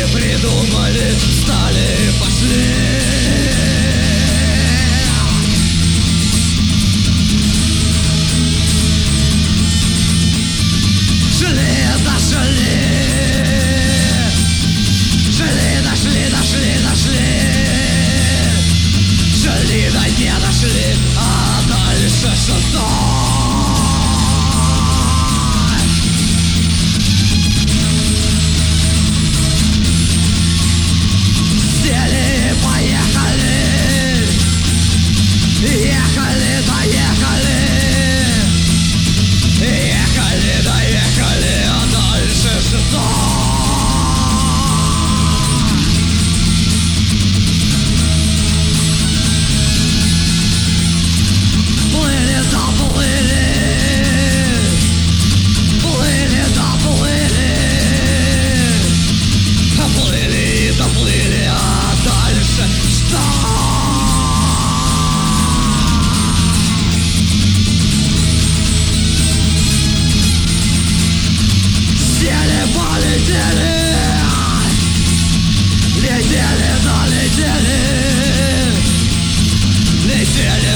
придумали, стали, пошли. Шли, дошли. Шли, дошли, дошли, дошли. Шли, да не дошли, а дальше что-то. Ехали, доехали. Ехали, доехали, а дальше что? Плыли, доплыли. Плыли, доплыли. Плыли, доплыли, а дальше что? Полетели, летели, долетели, летели.